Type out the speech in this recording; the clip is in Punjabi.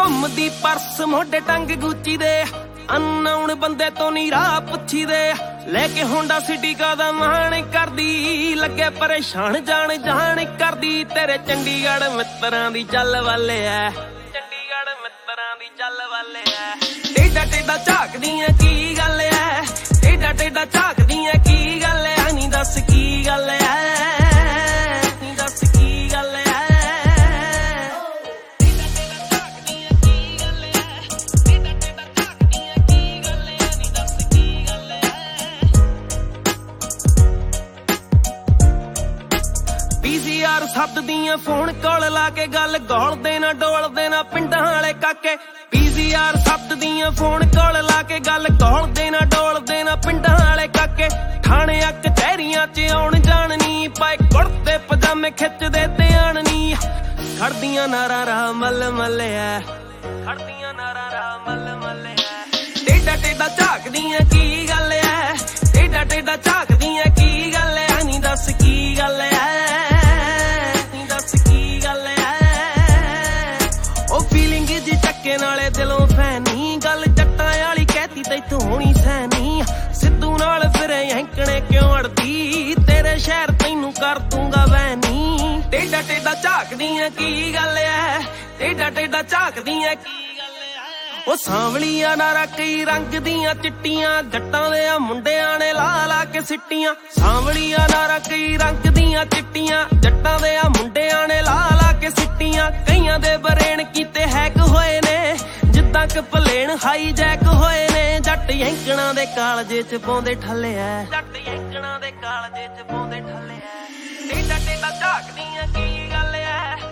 ਘੁੰਮਦੀ ਪਰਸ ਮੋਢੇ ਟੰਗ ਗੁੱਚੀ ਦੇ ਅਨਨੋਨ ਬੰਦੇ ਤੋਂ ਨੀ ਰਾਹ ਪੁੱਛੀ ਦੇ ਲੈ ਕੇ ਹੋਂਡਾ ਸਿਟੀ ਕਾਦਾ ਮਾਣ ਕਰਦੀ ਲੱਗੇ ਪਰੇਸ਼ਾਨ ਜਾਣ ਜਾਣ ਕਰਦੀ ਤੇਰੇ ਚੰਡੀਗੜ੍ਹ ਮਿੱਤਰਾਂ ਦੀ ਚੱਲ ਵਾਲੇ ਐ ਚੰਡੀਗੜ੍ਹ ਮਿੱਤਰਾਂ ਦੀ ਚੱਲ ਵਾਲੇ ਐ ਟੇਡਾ ਟੇਡਾ ਝਾਕਦੀਆਂ ਕੀ ਗੱਲ ਐ ਟੇਡਾ ਟੇਡਾ ਝਾਕਦੀਆਂ ਕੀ ਗੱਲ ਐ ਨੀ ਦੱਸ ਕੀ ਗੱਲ ਐ ਨੀ ਦੱਸ ਕੀ ਗੱਲ ਐ ਪੀਸੀਆਰ ਸੱਦਦੀਆਂ ਫੋਨ ਕਾਲ ਲਾ ਕੇ ਗੱਲ ਗੋਲਦੇ ਨਾ ਡੋਲਦੇ ਨਾ ਪਿੰਡਾਂ ਵਾਲੇ ਕਾਕੇ ਪੀਸੀਆਰ ਸੱਦਦੀਆਂ ਫੋਨ ਕਾਲ ਲਾ ਕੇ ਗੱਲ ਗੋਲਦੇ ਨਾ ਡੋਲਦੇ ਨਾ ਪਿੰਡਾਂ ਵਾਲੇ ਕਾਕੇ ਥਾਣਿਆਂ ਕਚਹਿਰੀਆਂ 'ਚ ਆਉਣ ਜਾਣ ਨੀ ਪਾਏ ਕੁੜਤੇ ਪਜਾਮੇ ਖਿੱਚਦੇ ਤੇ ਆਣ ਨੀ ਖੜਦੀਆਂ ਨਾਰਾ ਰਾਹ ਮੱਲ ਮੱਲੇ ਐ ਖੜਦੀਆਂ ਨਾਰਾ ਰਾਹ ਮੱਲ ਮੱਲੇ ਐ ਟੇਡਾ ਟੇਡਾ ਝਾਕਦੀਆਂ ਕੀ ਗੱਲ ਐ ਟੇਡਾ ਟੇਡਾ ਝਾਕਦੀਆਂ ਕੀ ਗੱਲ ਐ ਨੀ ਦੱਸ ਕੀ ਗੱਲ ਐ ਨਾਲੇ ਦਿਲੋਂ ਫੈਨੀ ਗੱਲ ਜੱਟਾਂ ਵਾਲੀ ਕਹਿਤੀ ਤੈਥੋਂ ਹੋਣੀ ਸੈਨੀ ਸਿੱਧੂ ਨਾਲ ਫਿਰੇ ਹੈਂਕਣੇ ਕਿਉਂ ਅੜਦੀ ਤੇਰੇ ਸ਼ਹਿਰ ਤੈਨੂੰ ਕਰ ਦੂੰਗਾ ਵੈਨੀ ਟੇਡਾ ਟੇਡਾ ਝਾਕਦੀਆਂ ਕੀ ਗੱਲ ਐ ਟੇਡਾ ਟੇਡਾ ਝਾਕਦੀਆਂ ਕੀ ਗੱਲ ਐ ਉਹ ਸਾਂਵਲੀਆਂ ਨਾਰਾ ਕਈ ਰੰਗ ਦੀਆਂ ਚਿੱਟੀਆਂ ਜੱਟਾਂ ਦੇ ਆ ਮੁੰਡਿਆਂ ਨੇ ਲਾ ਲਾ ਕੇ ਸਿੱਟੀਆਂ ਸਾਂਵਲੀਆਂ ਨਾਰਾ ਕਈ ਰੰਗ ਦੀਆਂ ਚਿੱਟੀਆਂ ਜੱਟਾਂ ਦੇ ਆ ਮੁੰਡਿਆਂ ਨੇ ਲਾ ਲਾ ਕੇ ਸਿੱਟੀਆਂ ਕਈਆਂ ਦੇ ਬਰੇਨ ਕੀਤੇ ਹੈਕ ਹੋਏ ਨੇ ਜਿੱਦਾਂ ਕਿ ਪਲੇਨ ਹਾਈ ਜੈਕ ਹੋਏ ਨੇ ਜੱਟ ਯੈਂਕਣਾ ਦੇ ਕਾਲਜੇ 'ਚ ਪਾਉਂਦੇ ਠੱਲੇ ਐ ਜੱਟ ਯੈਂਕਣਾ ਦੇ ਕਾਲਜੇ 'ਚ ਪਾਉਂਦੇ ਠੱਲੇ ਐ ਟੇਡਾ ਟੇਡਾ ਝਾਕਦੀਆਂ ਕੀ ਗੱਲ ਐ